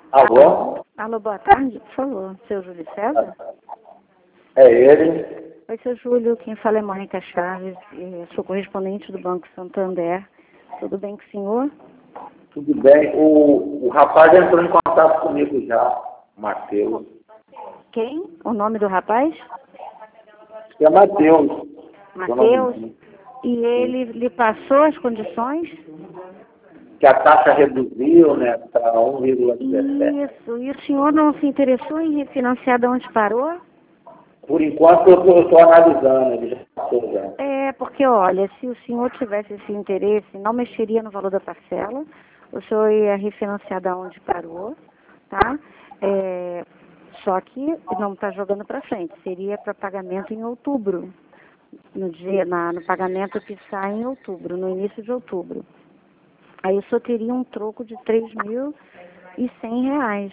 Alô? Alô, boa tarde, por favor. Seu Júlio César? É ele. Oi, seu Júlio, quem fala é Mônica Chaves, sou correspondente do Banco Santander. Tudo bem com o senhor? Tudo bem. O rapaz entrou em contato comigo já, Matheus. Quem? O nome do rapaz? É Matheus. Matheus? E ele lhe passou as condições? Que a taxa reduziu, né, para 1,17. Isso. E o senhor não se interessou em refinanciar de onde parou? Por enquanto eu estou analisando, ele já passou já. É, porque olha, se o senhor tivesse esse interesse, não mexeria no valor da parcela, o senhor ia refinanciar da onde parou, tá? Só que não está jogando para frente, seria para pagamento em outubro, no pagamento que sai em outubro, no início de outubro. Aí o senhor teria um troco de R$3.100.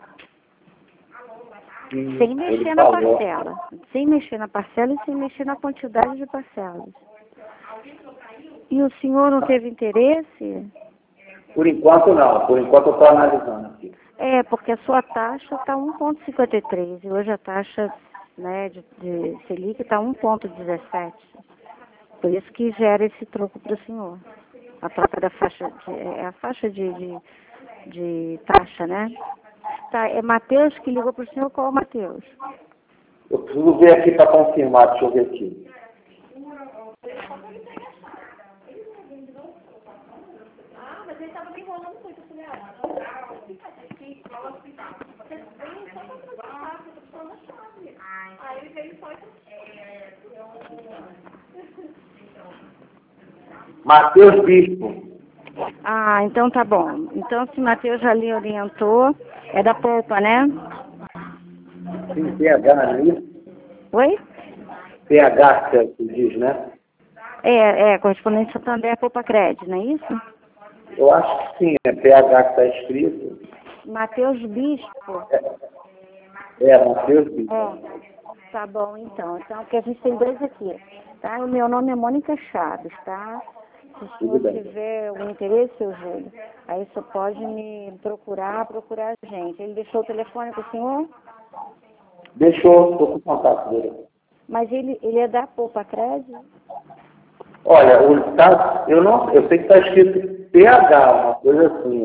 Sem mexer na parcela. Sem mexer na parcela e sem mexer na quantidade de parcelas. E o senhor não teve interesse? Por enquanto não, por enquanto eu estou analisando aqui. É, porque a sua taxa está 1,53 e hoje a taxa, né, de Selic está 1,17. Por isso que gera esse troco para o senhor. A troca da faixa, é a faixa de taxa, né? Tá, é Matheus que ligou para o senhor. Qual é o Matheus? Eu preciso ver aqui para confirmar, deixa eu ver aqui. Mas ele estava me enrolando muito, eu falei, Aí ele veio só Matheus Bispo. Ah, então tá bom. Então se Matheus já lhe orientou, é da polpa, né? Sim, PH, não é isso? Oi? PH, que diz, né? Correspondente Santander Poupa Crédito, não é isso? Eu acho que sim, é PH que está escrito. Matheus Bispo. Matheus Bispo. Tá bom, então. Então, porque a gente tem dois aqui, tá? O meu nome é Mônica Chaves, tá? Se o senhor tiver um interesse, seu Júlio, aí você pode me procurar a gente. Ele deixou o telefone para o senhor? Deixou, estou com contato dele. Mas ele é da Poupa Crédito? Olha, eu sei que está escrito PH, uma coisa assim,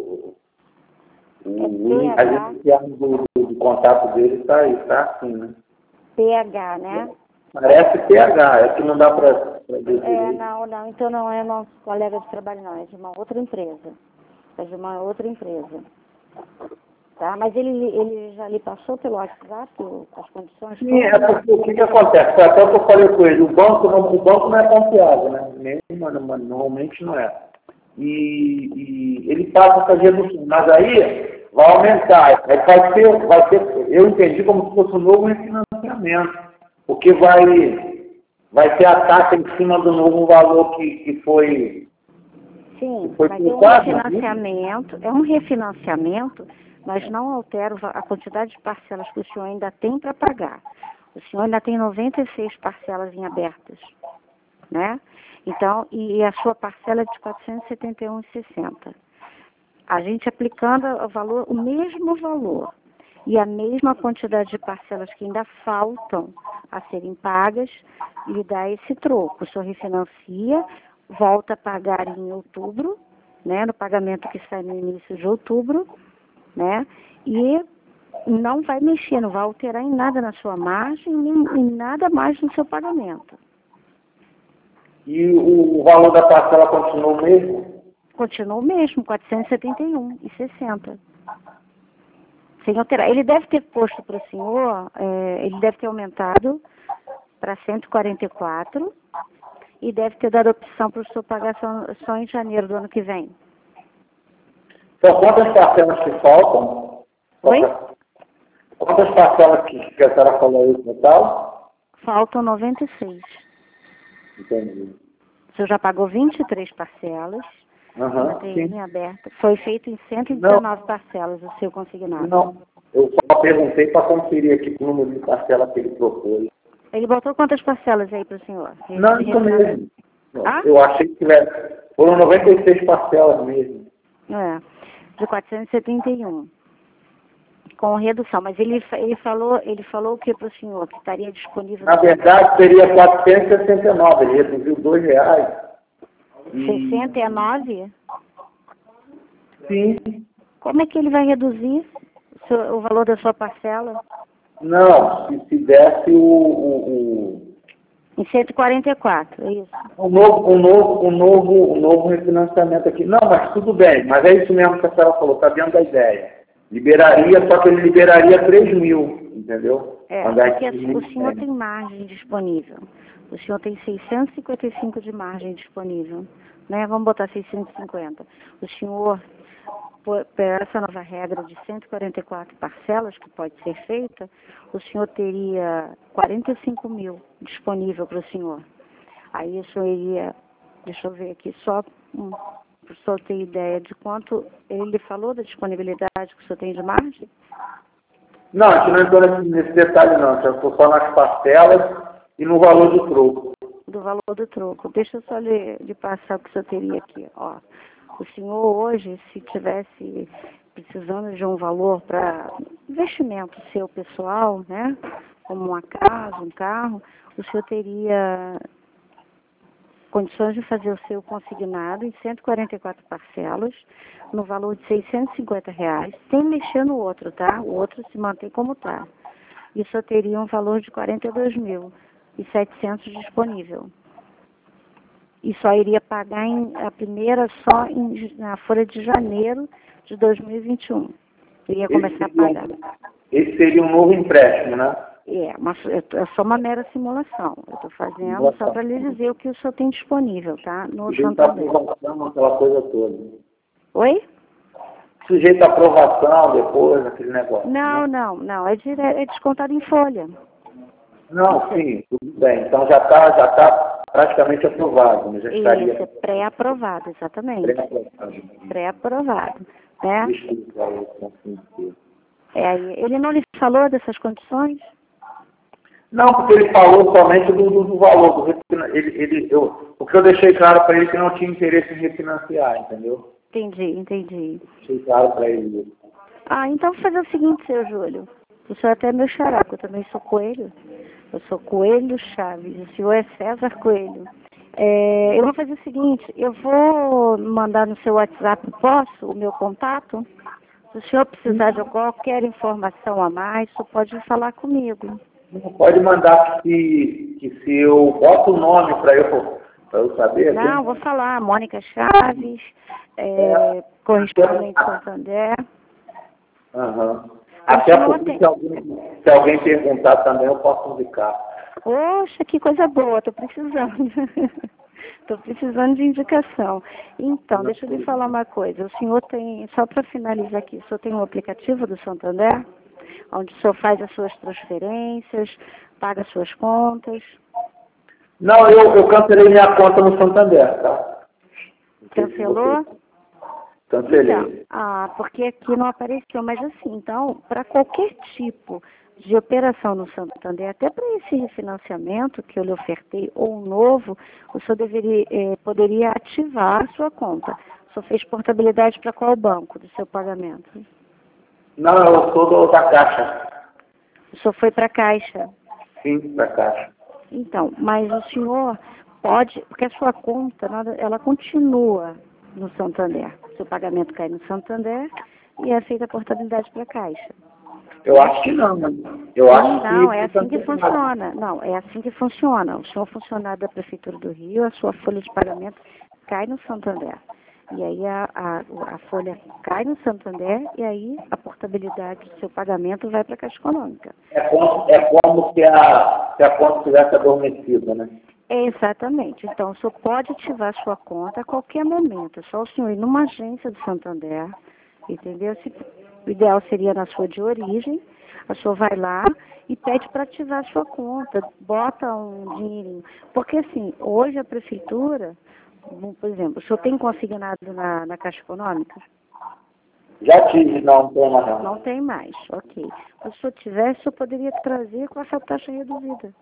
a inicial do contato dele está aí, está assim, né? PH, né? Parece PH, é que não dá para dizer. Não, então não é nosso colega de trabalho, não, é de uma outra empresa. Tá? Mas ele já lhe passou pelo WhatsApp as condições? Sim, é porque o que acontece? Foi até o que eu falei com ele, o banco não é confiável, né? Normalmente não é. E ele passa essa redução, mas aí vai aumentar. Aí vai ter, eu entendi como se fosse um novo refinanciamento, porque vai ter a taxa em cima do novo valor que foi. Sim, foi mas é um refinanciamento, mas não altera a quantidade de parcelas que o senhor ainda tem para pagar. O senhor ainda tem 96 parcelas em abertas, né? Então, e a sua parcela é de R$ 471,60. A gente aplicando o mesmo valor e a mesma quantidade de parcelas que ainda faltam a serem pagas, lhe dá esse troco. O senhor refinancia, volta a pagar em outubro, né, no pagamento que sai no início de outubro, né, e não vai mexer, não vai alterar em nada na sua margem, nem em nada mais no seu pagamento. E o valor da parcela continua o mesmo? Continua o mesmo, R$ 471,60. Sem alterar. Ele deve ter posto para o senhor, ele deve ter aumentado para 144 e deve ter dado opção para o senhor pagar só em janeiro do ano que vem. Então, quantas parcelas que faltam? Oi? Quantas parcelas que a senhora falou aí no total? Faltam 96. Entendi. O senhor já pagou 23 parcelas. Tem em aberto. Foi feito em 119 parcelas o seu consignado. Não, eu só perguntei para conferir aqui o número de parcela que ele propôs. Ele botou quantas parcelas aí para o senhor? Não, isso mesmo. Ah? Eu achei que foram 96 parcelas mesmo. De 471. Com redução, mas ele falou o que para o senhor? Que estaria disponível... Na verdade, seria 469, ele reduziu R$2. 69? Sim. Como é que ele vai reduzir o valor da sua parcela? Não, se desse Em 144, é isso? um novo refinanciamento aqui. Não, mas tudo bem, mas é isso mesmo que a senhora falou, está dentro da ideia. Liberaria, só que ele liberaria 3 mil, entendeu? Porque o senhor tem margem disponível. O senhor tem 655 de margem disponível, né? Vamos botar 650. O senhor, por essa nova regra de 144 parcelas que pode ser feita, o senhor teria 45 mil disponível para o senhor. Aí o senhor iria, deixa eu ver aqui, só para o senhor ter ideia de quanto ele falou da disponibilidade que o senhor tem de margem? Não, a gente não entrou nesse detalhe não, já estou só nas parcelas e no valor do troco. Do valor do troco. Deixa eu só lhe passar o que o senhor teria aqui. Ó, o senhor hoje, se tivesse precisando de um valor para investimento seu pessoal, né? Como uma casa, um carro, o senhor teria condições de fazer o seu consignado em 144 parcelas, no valor de R$650, sem mexer no outro, tá? O outro se mantém como está. E só teria um valor de 42.700 disponível. E só iria pagar a primeira só na folha de janeiro de 2021. Iria começar a pagar. Esse seria um novo empréstimo, né? É só uma mera simulação. Eu estou fazendo só para lhe dizer o que o senhor tem disponível, tá? No Santander. Aprovação, aquela coisa toda. Oi? Sujeito à aprovação depois, aquele negócio. Não. É descontado em folha. Não, sim, tudo bem. Então já tá praticamente aprovado, né? Já estaria... Isso, pré-aprovado, exatamente. Pré-aprovado, né? Desculpa, eu confundi. Ele não lhe falou dessas condições? Não, porque ele falou somente do valor. O que eu deixei claro para ele que não tinha interesse em refinanciar, entendeu? Entendi. Deixei claro para ele isso. Então vou fazer o seguinte, seu Júlio. O senhor até é meu xará, eu também sou Coelho. Eu sou Coelho Chaves, o senhor é César Coelho. Eu vou fazer o seguinte, eu vou mandar no seu WhatsApp, posso, o meu contato? Se o senhor precisar de qualquer informação a mais, o senhor pode falar comigo. Pode mandar que se eu boto o nome para eu saber. Não, vou falar, Mônica Chaves, correspondente de Santander. Aham. Até porque se alguém perguntar também, eu posso indicar. Poxa, que coisa boa, estou precisando. Estou precisando de indicação. Então, deixa eu lhe falar uma coisa. O senhor tem, só para finalizar aqui, o senhor tem um aplicativo do Santander? Onde o senhor faz as suas transferências, paga as suas contas? Não, eu cancelei minha conta no Santander, tá? Cancelou? Cancelei. Então, porque aqui não apareceu, mas assim, então, para qualquer tipo de operação no Santander, até para esse refinanciamento que eu lhe ofertei, ou um novo, o senhor poderia ativar a sua conta. O senhor fez portabilidade para qual banco do seu pagamento? Não, eu sou da Caixa. O senhor foi para a Caixa? Sim, para a Caixa. Então, mas o senhor pode, porque a sua conta, ela continua no Santander. O seu pagamento cai no Santander e é feita a portabilidade para a Caixa. Eu acho que não, né? Não, é assim que funciona. Não, é assim que funciona. O senhor funcionário da Prefeitura do Rio, a sua folha de pagamento cai no Santander. E aí a folha cai no Santander e aí a portabilidade do seu pagamento vai para a Caixa Econômica. É como se a conta estivesse adormecida, né? Exatamente. Então, o senhor pode ativar a sua conta a qualquer momento. É só o senhor ir numa agência do Santander, entendeu? O ideal seria na sua de origem. A senhor vai lá e pede para ativar a sua conta, bota um dinheirinho. Porque, assim, hoje a Prefeitura, por exemplo, o senhor tem consignado na Caixa Econômica? Já tive, não tem mais. Não tem mais, ok. Se o senhor tivesse, o senhor poderia trazer com essa taxa reduzida.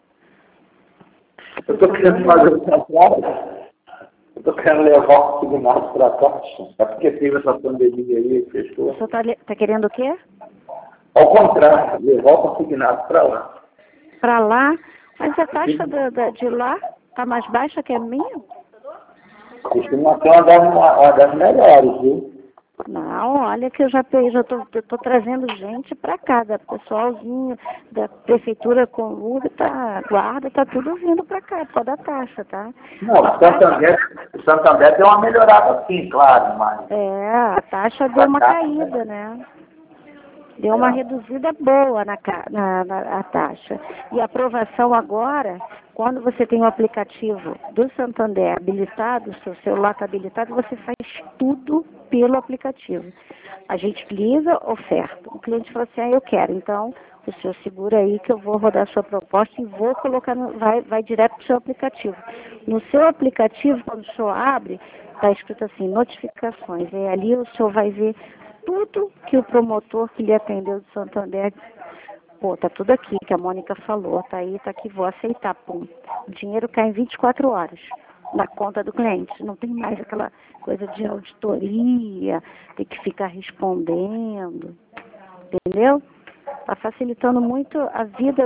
Eu estou querendo fazer o contrário. Eu estou querendo levar o consignado para a Caixa. É porque teve essa pandemia aí que fechou. O senhor está querendo o quê? Ao contrário, levar o consignado para lá. Para lá? Mas a taxa de lá está mais baixa que a minha? Costuma ser uma das melhores, viu? Não, olha que eu já tô trazendo gente para cá, da pessoalzinho, da prefeitura com Uber, guarda, tá tudo vindo para cá, por causa da taxa, tá? Não, o Santander deu uma melhorada sim, claro, mas... A taxa deu uma caída, né? Deu uma reduzida boa na taxa. E a aprovação agora, quando você tem o aplicativo do Santander habilitado, o seu celular está habilitado, você faz tudo pelo aplicativo. A gente liga, oferta. O cliente fala assim, eu quero. Então, o senhor segura aí que eu vou rodar a sua proposta e vou colocar, vai direto para o seu aplicativo. No seu aplicativo, quando o senhor abre, está escrito assim, notificações. E ali o senhor vai ver tudo que o promotor que lhe atendeu de Santander, tá tudo aqui que a Mônica falou, tá aí, tá aqui, vou aceitar, pum. O dinheiro cai em 24 horas na conta do cliente. Não tem mais aquela coisa de auditoria, ter que ficar respondendo, entendeu? Tá facilitando muito a vida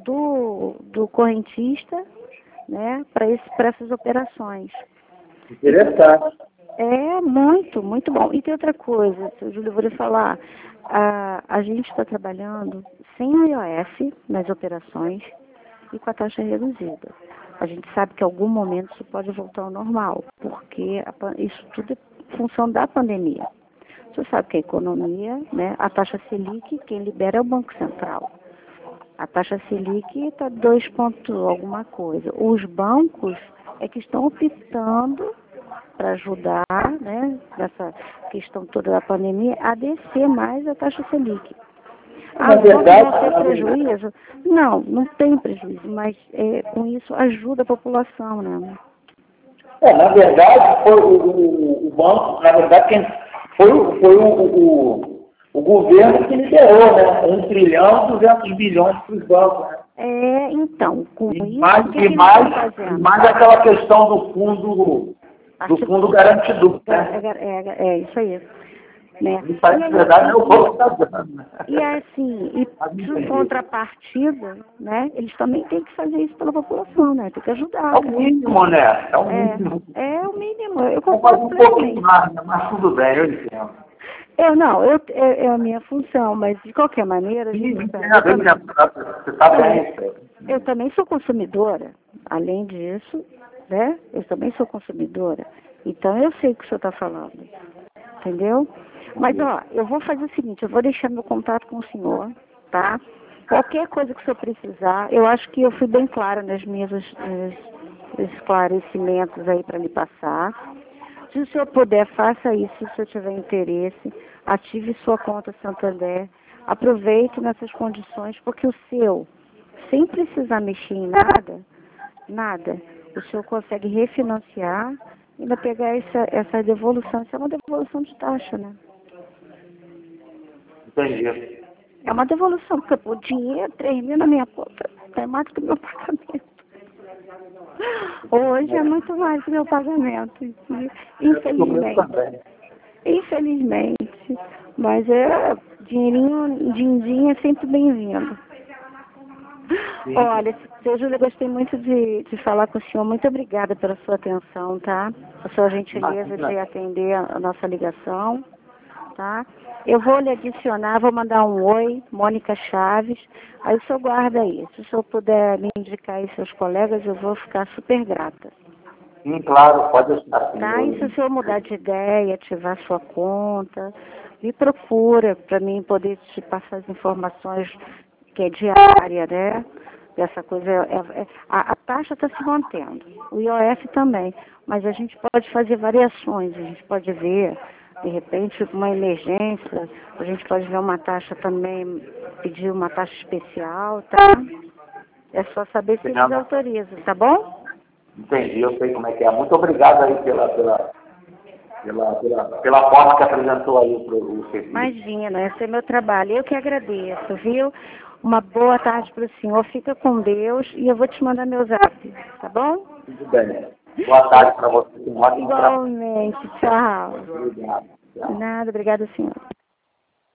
do correntista, né, para essas operações. Interessante. Muito, muito bom. E tem outra coisa, seu Júlio, eu vou lhe falar. A gente está trabalhando sem o IOF nas operações e com a taxa reduzida. A gente sabe que em algum momento isso pode voltar ao normal, porque isso tudo é função da pandemia. Você sabe que a economia, né, a taxa Selic, quem libera é o Banco Central. A taxa Selic está 2 pontos alguma coisa. Os bancos é que estão optando para ajudar, né, nessa questão toda da pandemia, a descer mais a taxa Selic. Na verdade, não tem prejuízo? Não tem prejuízo, mas com isso ajuda a população, né? Na verdade, foi o banco, na verdade, foi o governo que liberou, né? 1 trilhão e 200 bilhões para os bancos, né? Então, com e isso, mais, o que eles mais, estão fazendo? mais aquela questão do fundo garantido, né? Isso aí. Né? Me parece verdade, é o povo que está dando, né? E assim, em contrapartida, né, eles também têm que fazer isso pela população, né? Tem que ajudar. É o mínimo, né? É o mínimo. É o mínimo. Eu Vou concordo fazer um pouquinho plenamente. mais, mas tudo bem, eu entendo. É a minha função, mas de qualquer maneira, Você está bem. Eu também sou consumidora. Além disso, né? Eu também sou consumidora. Então eu sei o que o senhor está falando. Entendeu? Mas, eu vou fazer o seguinte, eu vou deixar meu contato com o senhor, tá? Qualquer coisa que o senhor precisar, eu acho que eu fui bem clara nas minhas esclarecimentos aí para lhe passar. Se o senhor puder, faça isso, se o senhor tiver interesse, ative sua conta Santander, aproveite nessas condições, porque o seu, sem precisar mexer em nada, o senhor consegue refinanciar e ainda pegar essa devolução. Isso é uma devolução de taxa, né? Entendi. É uma devolução, porque o dinheiro, 3 mil na minha conta, é mais do que o meu pagamento. Hoje é muito mais do que o meu pagamento. Infelizmente. Infelizmente. Mas dinheirinho, din-din é sempre bem-vindo. Olha, seu Júlio, eu gostei muito de falar com o senhor. Muito obrigada pela sua atenção, tá? A sua gentileza de atender a nossa ligação, tá? Eu vou lhe adicionar, vou mandar um oi, Mônica Chaves. Aí o senhor guarda aí. Se o senhor puder me indicar aí seus colegas, eu vou ficar super grata. Sim, claro, pode estar. Tá? E se o senhor mudar de ideia, ativar sua conta, me procura para mim poder te passar as informações que é diária, né? Dessa coisa, a taxa está se mantendo, o IOF também, mas a gente pode fazer variações, a gente pode ver, de repente, uma emergência, a gente pode ver uma taxa também, pedir uma taxa especial, tá? É só saber se eles autorizam, tá bom? Entendi, eu sei como é que é. Muito obrigado aí pela forma que apresentou aí o serviço. Imagina, esse é meu trabalho. Eu que agradeço, viu? Uma boa tarde para o senhor. Fica com Deus e eu vou te mandar meu zap, tá bom? Tudo bem. Boa tarde para você. Igualmente. Tchau. Obrigado. Tchau. Nada, obrigada, senhor.